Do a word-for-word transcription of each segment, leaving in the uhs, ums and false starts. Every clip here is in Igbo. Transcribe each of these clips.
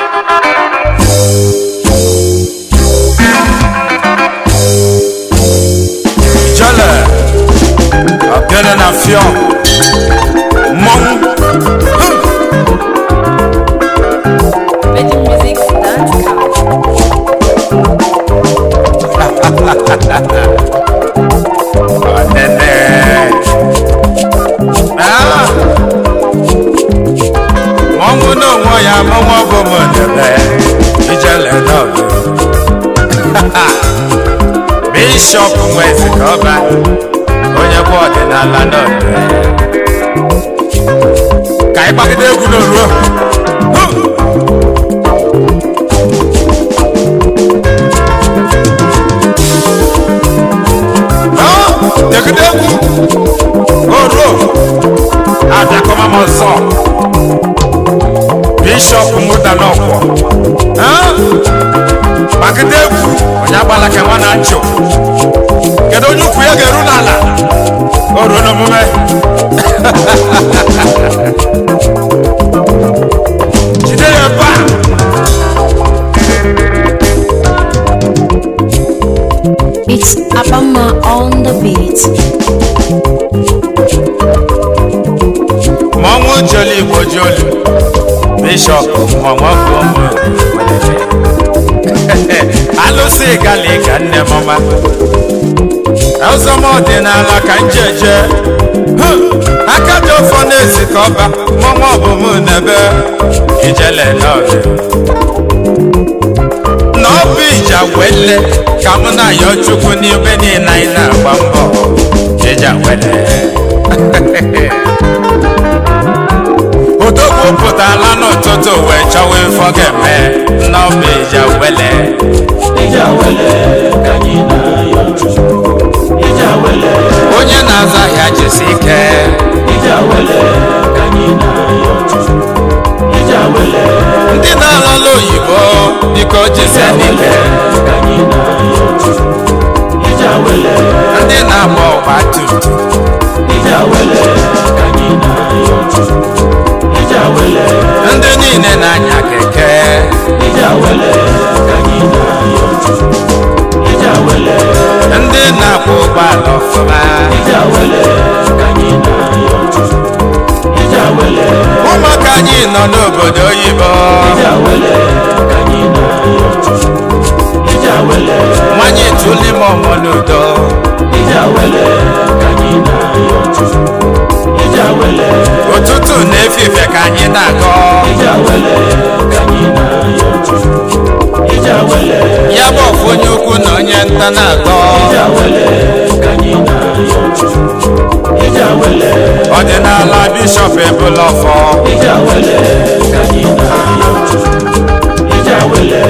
Bishop mwezi koba onye kwa ọdịnala n'oge ka anyị gbagide egwu n'oruo jegide egwu oruo abịakọma m ọzọ Bishop mụta n'ọkwọ gbagide egwu onye agbala ka nwa na nchụ kedu onye ukwu ya ga-eru n'ala o ruo n'omume jide ya ebe a It's Abama on the beat. Mọnwụ joli igbo joli Bishop mọnwụ ọkụ alụsị gali ka nne mama ọzọm ọdịnala ka njeje aka dị ọfọ na-esi ka ọba mọnwụ ọbụm n'ebe ijele n'ọdị n'ọbụ ija wele ka mụ na ya chukwu n'ibe niile anyị na-agba mbọ ija wele odogwu pụtala n'ụtụtụ wee chọwa ifọ ga-eme n'ọbụ ija wele ija wele ka anyị na-ayọ chukwu ija wele onye na-aza ahịa jisi ike ija wele ka anyị na-ayọ chukwu ija wele ndị na-alala oyibo biko jise n'ike ka anyị na-ayọ chukwu ija wele ndị na-agba ọgba tutu ija wele ka anyị na-ayọ chukwu ija wele ndị niile na-anya keke ija wele ka anyị na-ayọ chukwu ija wele ndị na-akwụ ụgbọala ọfụma ija wele ka anyị na-ayọ chukwu ija wele ụmụaka anyị nọ n'obodo oyibo ija wele ka anyị na-ayọ chukwu ija wele nwanyị tụli m ọmụ n'udo ija wele ka anyị na-ayọ chukwu ija wele ụtụtụ na-efife ka anyị na-akọ ija wele ka anyị na-ayọ chukwu ija wele ya bụ ọfụ onye ukwu na onye nta na-akọ ija wele ka anyị na-ayọ chukwu ija wele ọdịnala Bishop ebula ọfọ ija wele ka anyị na-ayọ chukwu ija wele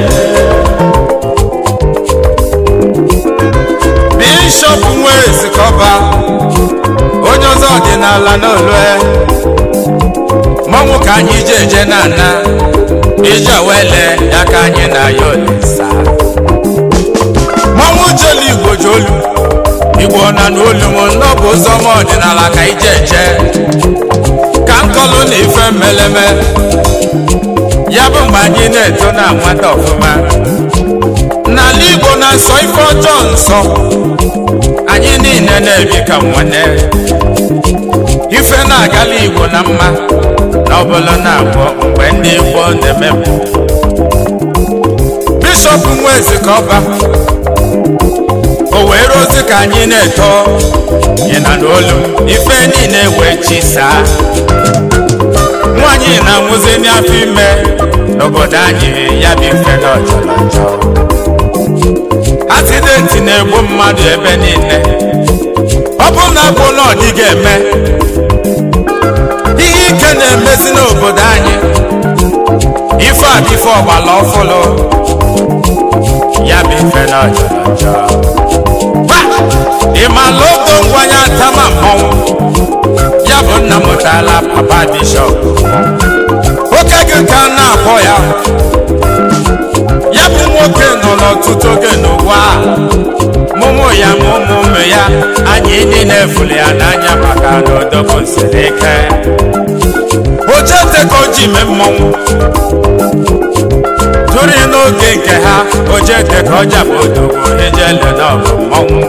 Bishop nwezi kọba onye ọzọ ọdịnala n'olue mmanwụ ka anyị je eje na ana ije wele ya ka anyị na ya olisa mmanwụ jelu igbo jolu igbo na n'olu m nnọbụ ụzọ m ọdịnala ka ije eje ka nkọlụ na ife mmeleme ya bụ mgbe anyị na-eto na nwata ọfụma n'ala igbo na nsọ ife ọjọọ nsọ anyị niile na-ebi ka nwanne ife na-agala igbo na mma na ọbụla na-abụọ mgbe ndị igbo na-emepụ Bishop nwezi ka ọba o were ozi ka anyị na-eto ịna n'olu ife niile wee chisaa nwaanyị na-anwụzi n'afọ ime n'obodo anyị ya bụ ife na ọjọrọ njọ asidenti na-egbu mmadụ ebe niile ọ bụ na abụ na ọ dịghị eme ihe ike na-emezi n'obodo anyị ife adị ife ọgbala ọfụlụ ya bụ ife na ọjọrọ njọ ịmala ogo ngwanye atama mmọnwụ ya bụ nna mụtala papa Bishop oke gị ka na-akpọ ya ya bụ nwoke nọ n'ọtụtụ oge n'ụwa mụmụ ya ma ụmụ ụmụ ya anyị niile fụrụ ya n'anya maka na odogwu siri ike ojete ka o ji mee mmọnwụ ojete ka ọja bụ odogo ijele na ọbụ mmọnwụ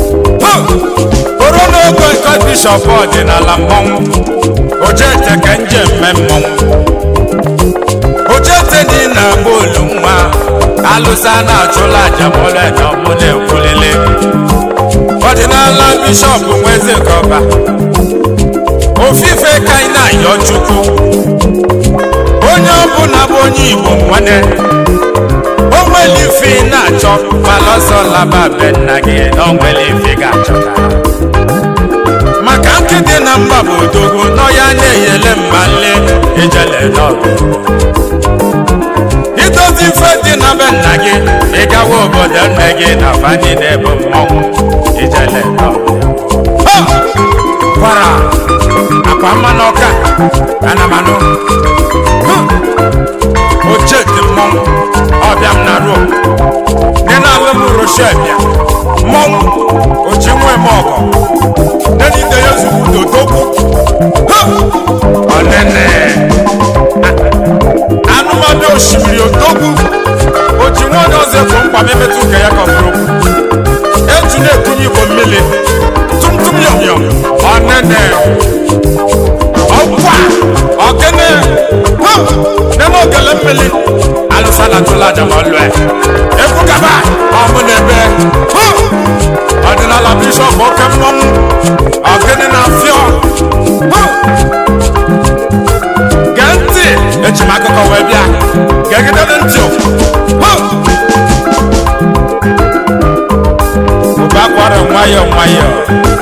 bụrụ n'ogo nke bishọp ọdịnala mmọnwụ ojete ka nje mme mmọnwụ ojete dị na bolu nwa alụsa na-achụla aja mọlụ na ọmụ na-ekwulile ọdịnala bishọp nweze kọba ofufe ka ị na-ayọ chukwu onye ọbụla bụ onye igbo nwanne o nwere ife na-achọ mana ọsọ laba be nna gị na o nwere ife ga-achọta maka nkịtị na mba bụ odogo nọ ya na-eyele mmanle ijele n'ọgụ idozi ife dị na be nna gị ịgawa obodo nne gị na fani na-ebu mmọnwụ ijele n'ọgụ kwara akwa mmanụ ọka anamanụ oche dị mmọnwụ ọbịa m na ruo dị na-alụ m roshebia mmọnwụ ochi nwe m ọgọ denide ya ozugbo dodogwu ọnene anụmanụ osimiri odogwu ochi nwe onye ọzọ efu mkpa m emetụ nke ya kọfụrụ eju na-ekunye igbo mmiri tumtum yọmyọm ọnene ọkwa ọkene neme ogele mmiri alụsa na tụla aja ma ọlụ ekwu kaba ọmụ na-ebe ọdịnala bishọp oke mmọnwụ ọkene na fịọ gee ntị eji m akụkọ wee bịa gegidede ntị ụba kwara nwayọọ nwayọọ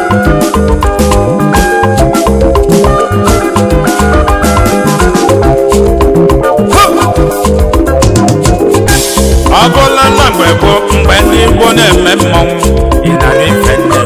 ọ bụla na mgbe gboo mgbe ndị Igbo na-eme mmọnwụ ịna n'ife nne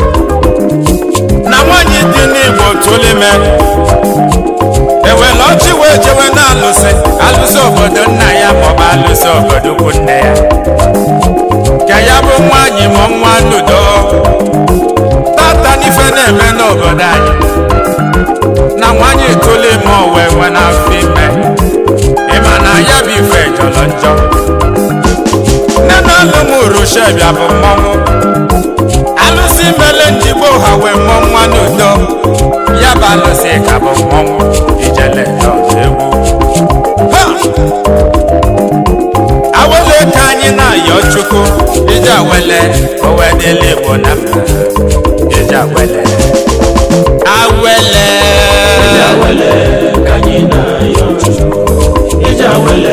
na nwaanyị dị n'Igbo tụlime ewela ọchị wee jewe na-alụsị alụsị obodo nna ya maọbụ alụsị obodo ukwu nne ya ka ya bụ nwaanyị ma nwa ludo tata n'ife na-eme n'obodo anyị na nwaanyị tụlime owe nwe n'afọ ime ịma na ya bụ ife jọrọ njọ nne na alụmụrụ shebia bụ mmọnwụ alụsị mele ndị Igbo ha wee mụọ nwa n'udo ya bụ alụsị ka bụ mmọnwụ ijele egwu awele ka anyị na-ayọ chukwu ije awele owedịla Igbo na mba ije awele awele ije awele ka anyị na-ayọ chukwu ije awele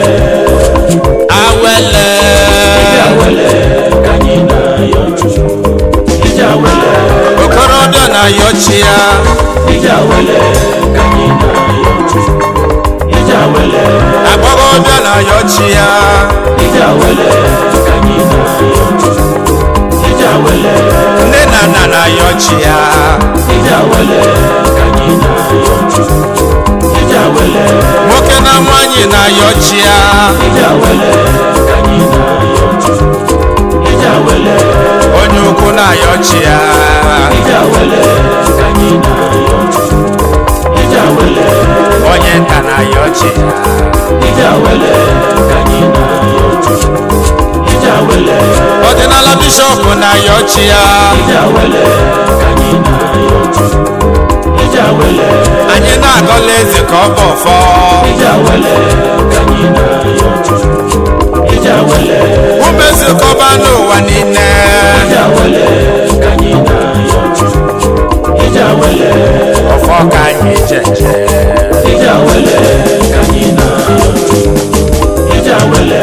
awele awele ka anyị na-ayọ chukwu ije awele okorobịa na-ayọ chi ya ije awele ka anyị na-ayọ chukwu ije awele agbọghọbịa na-ayọ chi ya ije awele ka anyị na-ayọ chukwu ije awele nne na nna na-ayọ chi ya ije awele ka anyị na-ayọ chukwu ije awele nwoke na nwanyị na-ayọ chi ya ije awele ka anyị na-ayọ chukwu ije awele onye ukwu na-ayọ chi ya ije awele ka anyị na-ayọ chukwu ije awele onye nta na-ayọ chi ya ije awele ka anyị na-ayọ chukwu ije awele ọdịnala bishọp na-ayọ chi ya ije awele ka anyị na-ayọ chukwu ije awele anyị na-agọla eze ka ọ bụ ọfọ ije awele ka anyị na-ayọ chukwu ije awele umezikọba n'ụwa niile ije awele ka anyị na-ayọ chukwu ije awele ọfọ ka anyị jeje ije awele ka anyị na-ayọ chukwu ije awele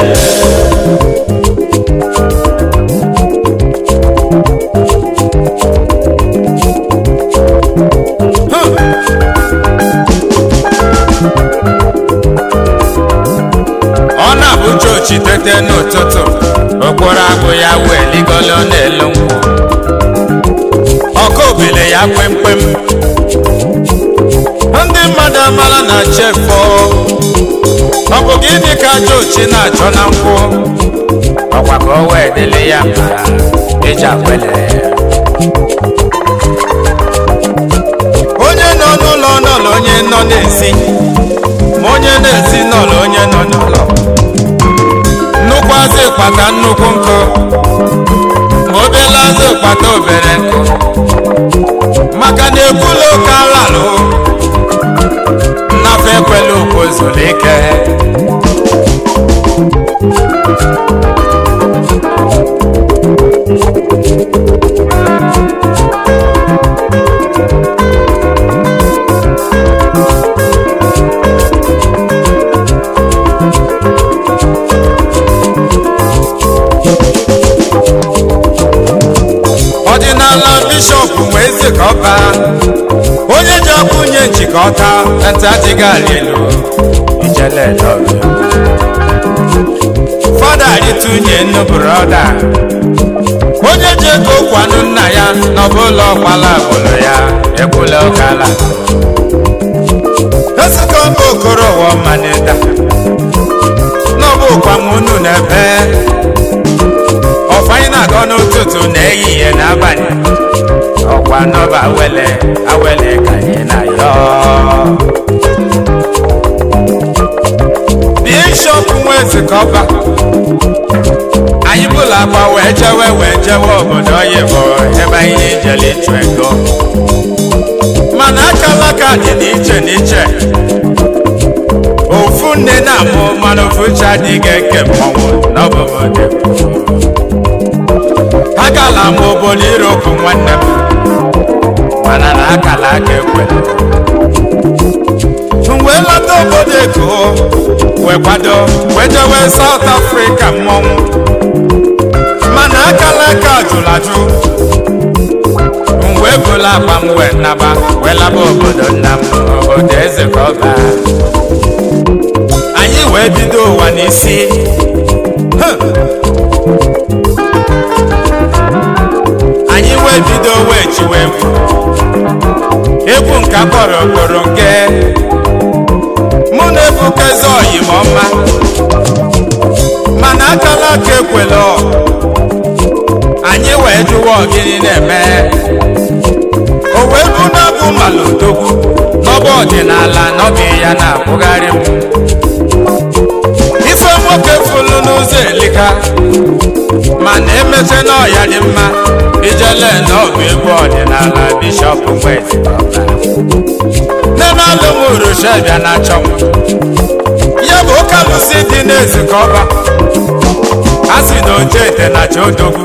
ọ na-abụ chochi tete n'ụtụtụ okporo agụ ya wee ligolo n'elu nkwụ ọkụ obele ya kwemkwem ndị mmadụ amala na chefo ọ bụ gịnị ka chochi na-achọ na nkwụ ọkwa ka o wee dịle ya mma eji akwele onye nọ n'ụlọ nọlọ onye nọ n'ezi ma onye na-ezi nọlọ onye nọ n'ụlọ nnukwu azị kpata nnukwu nkụ ma obele azụ kpata obere nkụ maka na ekwula oke alalụ nnafe ekwela okwu zuru ike ọdịnala bishọp wee zikọba onye ji ọkwụnye njikọta ntị adịghị alilu ijele dọbi fada rịtụnye nnu broda onye ji ego kwanụ nna ya n'ọbụla ọkwala agbụrụ ya ekwula ọkala esikọba okoro ụwa mmanịda n'ọbụ ụkwanwunu n'ebe ọfanyị na-agọ n'ụtụtụ na-ehihie n'abalị ọkwa nọba awele awele ka anyị na-ayọ bishọp nwezikọba anyị bụla akwa wee jewe wee jewe obodo oyibo ebe anyị jere ịchụ ego mana akalaka dị n'iche n'iche ofu nne na-amụ mana ofu chi adịghị eke mmọnwụ n'ọbụbọdụ akala m obodo irokwu nwanne m mana na akala aka ekwere wee lọta obodo ego wee kwado wee jewe South Africa mmọnwụ mana akala aka jụrụ ajụ wee bụla akpa m wee naba wee laba obodo nna m obodo eze ka ọ baa anyị wee bido ụwa n'isi anyị wee bido wee chiwe egwu egwu nke kpọrọ okporo nke mụ na ebukeze oyimọma mana akala aka ekwela anyị wee jụwa ọgịnị na-eme o wee bụ na bụ malụdogwu n'ọba ọdịnala n'oge ya na-akwụgharị m ife nwoke fulu n'ụzọ elika mana emeche n'ọya dị mma ijele n'ọgụ egwu ọdịnala bishọp nwezikọba nene alụmụrụshebịa na-achọ m ya bụ ụka lụsị dị n'ezikọba a sị na oje ete na cha odogwu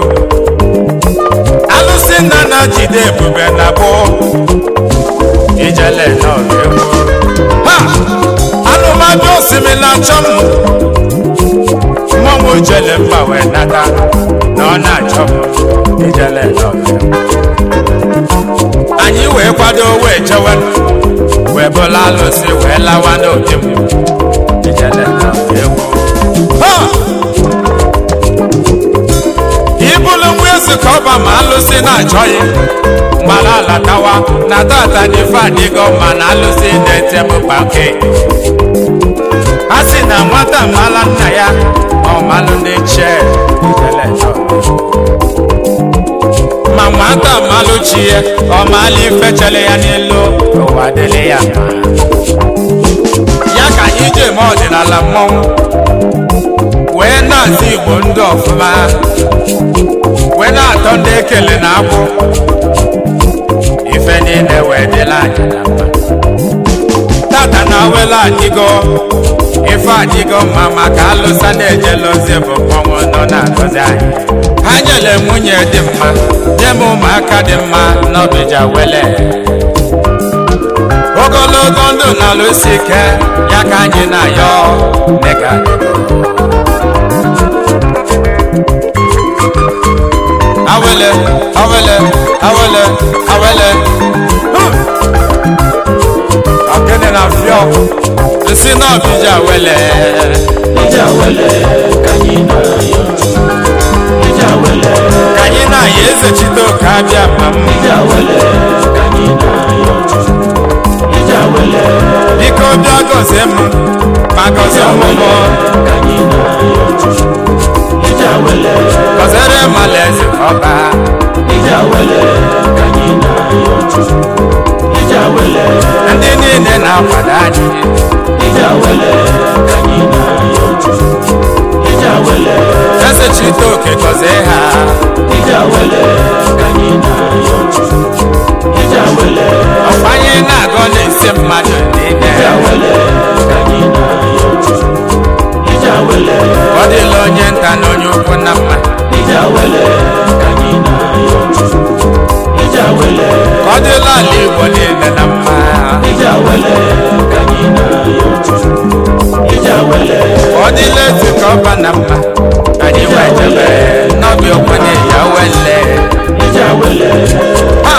alụsị nna na jide ebube na bụ ijele n'ọgụ egwu ha alụmadụ osimiri na-achọ m mmọnwụ jele mba wee nata na ọ na-achọ m ijele n'ọgụ anyị wee kwado wee chewe wee bụla alụsị wee lawa n'obi m ijele n'ọgụ egwu ibulu nwa ezikọba ma alụsị na-achọghị mgbala alatawa na tata n'ife adịgo ma na alụsị na-ete m pake a sị na nwata mala nna ya ọmalụ ndị che ma nwata malụ chi ya ọmalụ ife chere ya n'elu ụwa dịrị ya ya ka anyị ji eme ọdịnala mmọnwụ wee na-azụ igbo ndị ọfụma wee na-atọ ndị ekele na agbụ ife niile wee dịla anyị na mma tata na wela adịgo ife adịgo mma maka alụsa na-ejela ozi bụ mmọnwụ nọ na-agọzi anyị ha nyere nwunye dị mma nye m ụmụaka dị mma n'ọbịja wele ogologo ndụ na alụsi ike ya ka anyị na-ayọ dịka awele awele awele awele akene na fio esi na bija wele ija wele kanyina yo ija wele kanyina yeze chito kabia mam ija wele kanyina yo ija wele biko bia gozem magozem mo kanyina yo ija wele kozere malezi oba ija wele kanyina yo ija wele ndị niile na-akwado anyị ija wele kanyina yo ija wele eze keta oke gọzie ha ije wele ka anyị na-ayọ Chukwu ije wele ọkwa anyị na-agọ na-esi mmadụ niile ije wele ka anyị na-ayọ Chukwu ije wele ọ dịla onye nta na onye ukwu na mma ije wele ka anyị na-ayọ Chukwu ije wele ka ọ dịla ala Igbo niile na mma ije wele ka anyị na-ayọ Chukwu ije wele ka ọ dịla ezi ka ọba na mma anyị wee jebe n'ọbịa okwenye ya wele ije wele ha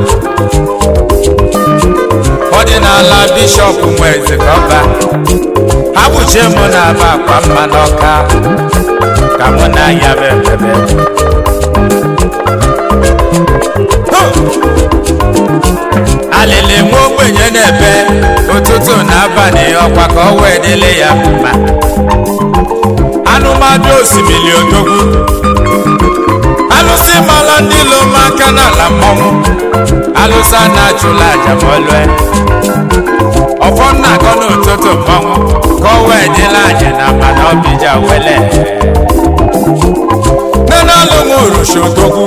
ọdịnala bishọp Nweze ka ọba abụchie mụ na-aba akwa mma n'ọka ka mụ na ya bebebe alịlị nwa ogbenye na-ebe ụtụtụ na abalị ọkwa ka ọ wee dịle ya mma anụmadụ osimiri odogwu alụsị mala ndị loma aka n'ala mmọnwụ alụsa na-achụla aja ma ọlụe ọfọ nna akọ n'ụtụtụ mmọnwụ ka ọ wee dịla aja na mana ọbịja wele nene alụmụ urushi odogwu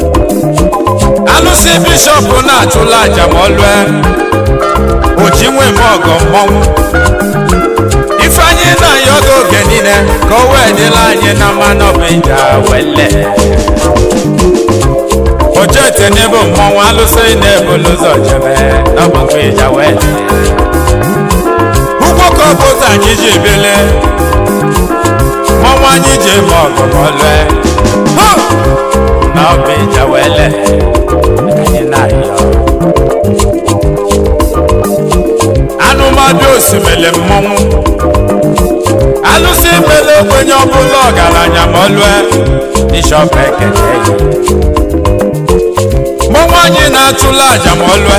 alụsị bishọp na-achụla aja ma ọlụe oji nwe m ọgọ mmọnwụ ifeanyị na-ayọ gị oge niile ka o wee dịla anyị na mmanụ ọbịja wele ojete n'ebe mmọnwụ alụsị na-ebulu ụzọ jebe n'ọgbakọ ịja wele ugbo ka ọ bụta anyị ji ebele mmọnwụ anyị ji eme ọgụ ma ọlụe n'ọbịja wele anyị na-ayọ anụmadụ osimiri mmọnwụ alụsị mele okwenye ọbụla ọgaranya ma ọlụe bishọp ekene ya mmọnwụ anyị na-achụla aja ma ọlụe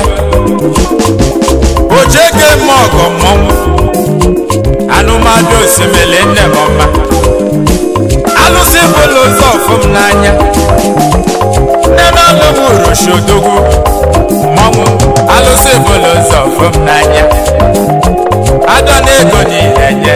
ojege eme ọgọ mmọnwụ anụmadụ osimiri nne m ọma alụsị bụla ụzọ ọfụm n'anya nne na alụmụ urushi odogwu mmọnwụ alụsị bụla ụzọ ọfụm n'anya ada na ego niile nye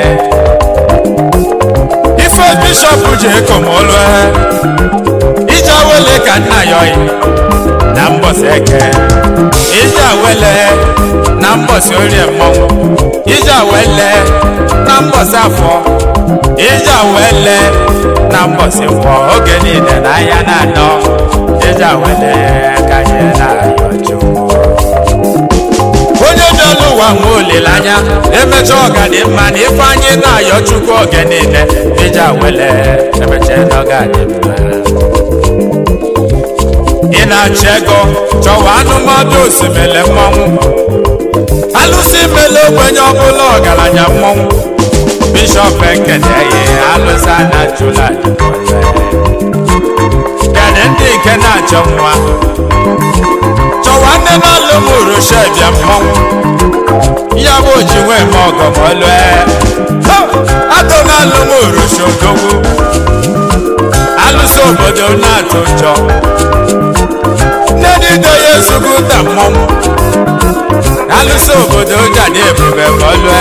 ife bishọp ji ekomolu ije awele ka nna yọị na mbọsị eke ije awele na mbọsị orie mmọnwụ ije awele na mbọsị afọ ije awele na mbọsị fọ oge niile na ahịa na anọ ije awele ka anyị na-ayọ Chukwu onye bịala ụwa nwe olileanya emecha ọgadị mma na ife anyị na-ayọ Chukwu oge niile ije awele emecha n'ọgadị mma ị na-achọ ego chọwa anụmadụ osimiri mmọnwụ alụsị mele ogbenye ọbụla ọgaranya mmọnwụ bishọp ekene ya alụsị a na-achụla kene ndị nke na-achọ nwa chọwa nne na alụmụ urushi bịa mmọnwụ ya bụ oji nwe m ọgọ ma ọlụe atọ na alụmụ urushi odogwu alụsị obodo na-atụ ụjọ nne dido ya ezugbo ụta mmọnwụ alụsị obodo ụja dị ebube ma ọlụe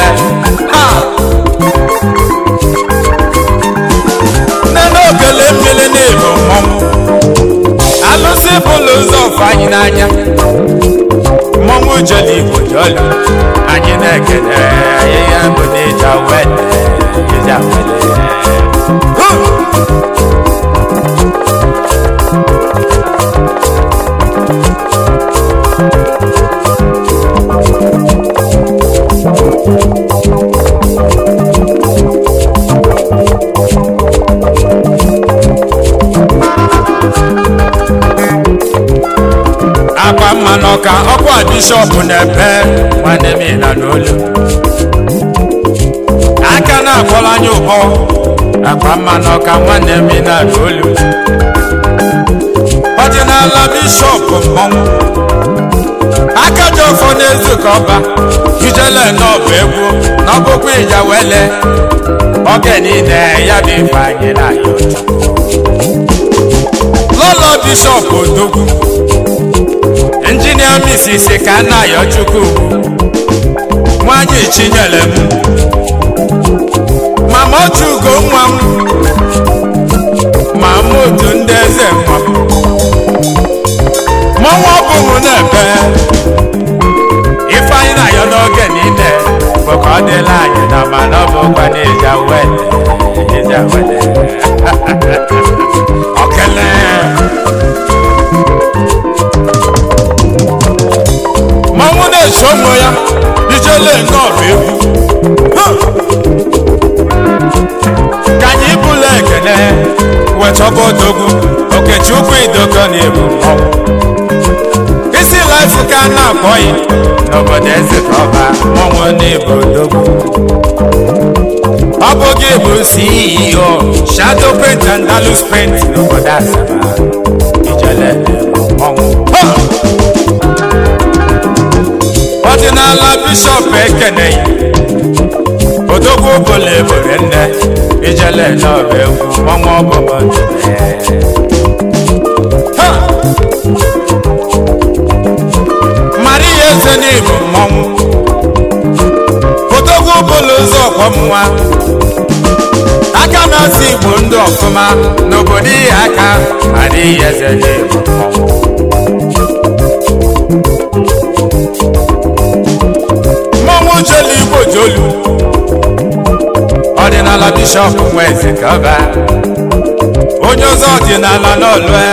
nne na okele mmiri na-ebu mmọnwụ alụsị bụlụ ụzọ ọfụ anyị n'anya mmọnwụ jọlị Igbo jọlị anyị na-ekele ahịhịa mbụ n'ịja wele ịja wele akwa mma n'ọka ọkwa bishọp na-ebe nwanne m na n'olu aka na-akpọrọ anya ụbọ akwa mma n'ọka nwanne m na n'olu ọdịnala bishọp mmọnwụ aka ji ọfọ n'ezu ka ọba ijele n'ọbụ egwu n'ọbụkwa ịja wele oge niile ya bụ ife anyị na-ayọ lọlọ bishọp odogwu injinia misisi ka na-ayọ Chukwu nwanyị chinyere m mama ochugo nwa m na-ebe ife anyị na-ayọ n'oge niile bụ ka ọ dịla anyị na mana ọ bụkwa n'ịja wele ịja wele okele mmanwụ na-eche ụmụ ya ijele nnọọ egwu ka anyị bụla ekele wetọba odogwu Okechukwu idoko na-ebu mmọnwụ isi life ka a na-akpọghị n'obodo eze ka ọba mmọnwụ na-ebu odogwu ọ bụ gị bụ C E O Shadow Paint and Dalus Paint n'obodo Asaba ijele na-ebu mmọnwụ ọdịnala bishọp ekeneghị odogwu bụla ebore nne ijele n'ọba egwu mmọnwụ ọbụbọ mara ihe eze n'ibu mmọnwụ odogwu bụla ụzọ ọkwọmnwa aka na-asị igbo ndị ọfụma n'obodo ihe aka mara ihe eze n'ibu mmọnwụ mmọnwụ jelu igbo jolu ọdịnala bishọp nweze kaba onye ọzọ ọdịnala n'olue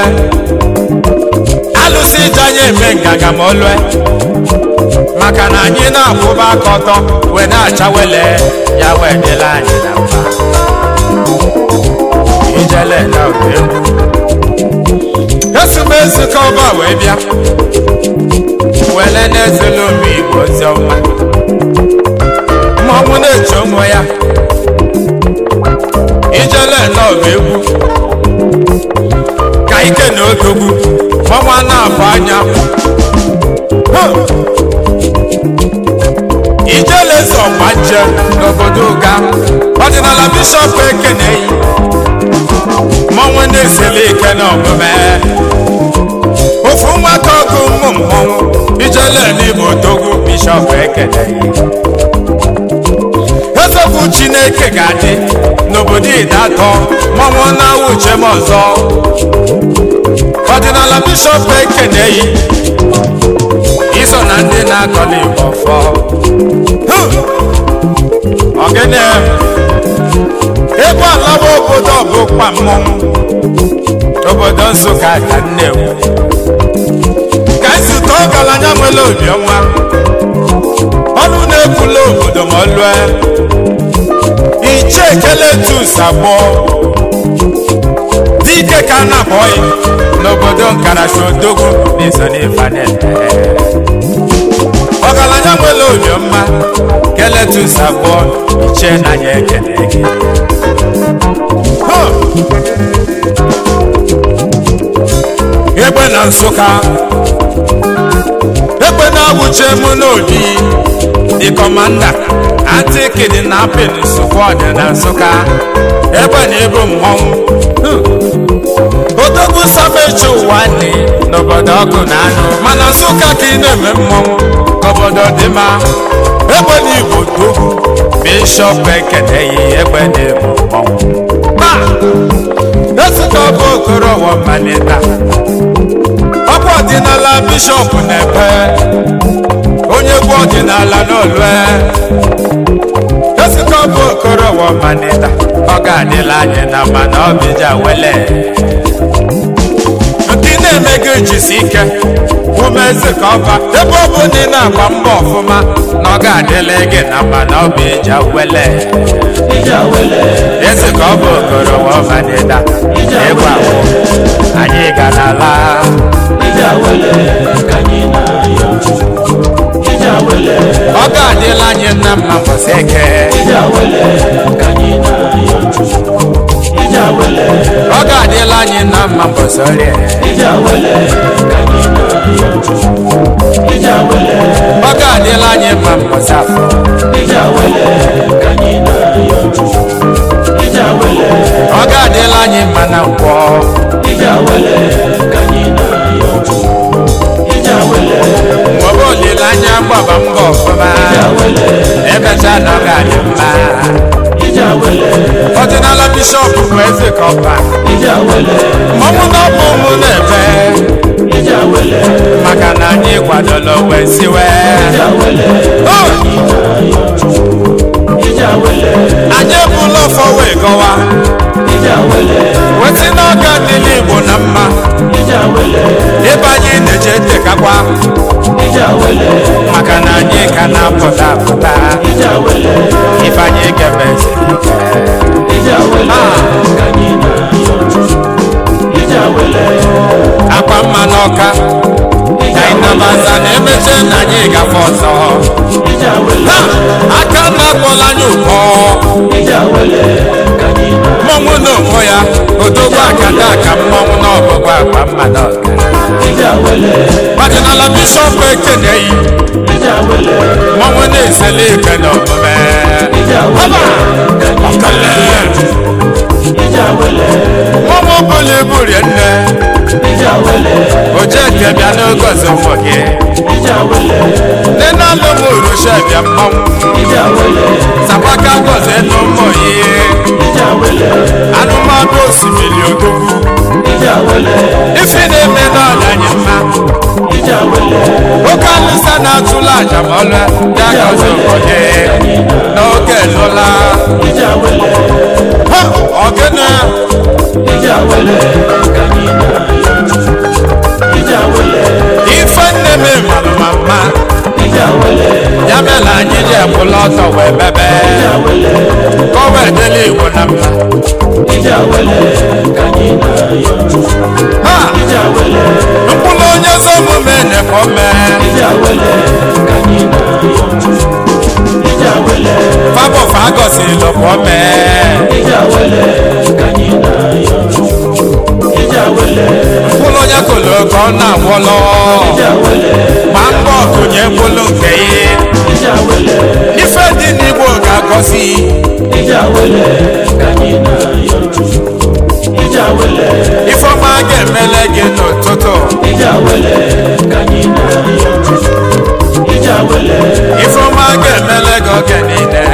alụsị ijanye eme nganga ma olue maka na anyị na-akwụba aka ọtọ wee na-acha wele ya wee dịla anyị na mma ijele na egwu esugbe ezukọ ọba wee bịa wele na-ezelu ome igbo oziọma mmọnwụ na-eche ụmụ ya ijele n'ọba egwu ka ike na odogwu ọnwa na-abụ anya ijele zọgba nje n'obodo ụga ọdịnala bishọp ekeneghị mmọnwụ na-esele ike na omume ofu nwaka ọgụ ụmụ mmọnwụ ijele n'igbo odogwu bishọp ekeneghị ezekwu Chineke ga-adị n'obodo Idatọ mmọnwụ na-awụ uche m ọzọ ọdịnala bishọp ekeneghị iso na ndị na-akọla Igbo fọ ogene ebe alawa obodo ọbụkwa mmọnwụ obodo Nsụka ka Nnewi ka izute ọgaranya nwere obiọma ọnụ na-ekwula obodo ma ọlụe iche ekele tusabọ dike ka a na-akpọghị n'obodo Nkarachi odogwu n'iso n'ifanel ọgaranya nwere obiọma kele tusabọ iche na ya ekele gị egbe na Nsụka egbe na-awụche mụ n'obi the commander anti-kidnapping squad na Nsụka egbe na-ebu mmọnwụ odogwu sabechi ụwa nne n'obodo ọkụ na anụ mana Nsụka ka ị na-eme mmọnwụ obodo dị mma egbe na Igbo dogwu bishọp ekeneghị egbe na-ebu mmọnwụ ezukọ bụ okorowo mmalita ọkwa ọdịnala bishọp na-epe onye gwu ọdịnala n'olue ezukọ bụ okorowo mmalita ọ ga-adịla anyị na mana ọbịja wele ndị na-eme gị jisi ike ume ezukọ ọba ebe ọ bụ na ị na-agba mbọ ọfụma na ọ ga-adịla gị na mana ọbịja wele ezukọ bụ okorowo mmalita egwu ahụ anyị ga n'ala ọ ga-adịla anyị nna mma mbọsị eke ọ ga-adịla anyị nna mma mbọsị orie ọ ga-adịla anyị mma mbọsị afọ ọ ga-adịla anyị mma na nkwọ mgbe olileanya gbaba mbọ ọfụma emecha na ọ ga-adị mma ọdịnala bishọp bụ eze ka ọba mmọnwụ na ọbụ ụmụ na-ebe ma maka na anyị kwadolo wee siwe anyị ebula ọfọ wee gọwa wetị n'oge dịla Igbo na mma ebe anyị na-eje tekakwa maka na anyị ka na-apụta apụta ife anyị ga-emezi akwa mma n'ọka ka ịnabaza na-emeche na anyị gafe ọzọ aka na-akpọla anyị ụkọ mmọnwụ na onwe ya odogwu akada ka mmọnwụ na ọbụgwụ akwa mma n'ọka madinala bishọp ekeneyi mmọnwụ na-esele ike na omume mmọnwụ bụla ibu rie nne ojeke bịa n'oge ọzọ ụmụ gị nne na alụmụ urusha bịa mmọnwụ sapaka gọzie n'ụmụ ihe anụmanụ osimiri odogwu ife na-eme n'ọla anyị mma oke alụsa na-atụla aja ma ọlụ ya gọzie ụmụ gị n'oge lụla ọgịnị ife nne m malụ ma mma ya mere anyị ji ekwụla ọtọ wee bebe ka o wee dịla Igbo na mma ha mkpụrụ onye ezi omume na-ekwe mee fabọfa agọziri lọkwa mee mkpụrụ onye kolo ka ọ na-agwọlọ ma mbọ kụnye mkpụrụ nke ya ife dị n'Igbo ga-agọzi ifeọma ga-emele gị n'ụtụtụ ifeọma ga-emele gị oge niile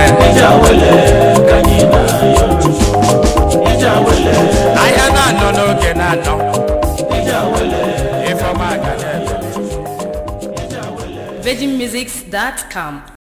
ahịa na-anọ n'oge na-anọ ifeọma ga na-eme virgin musics dot com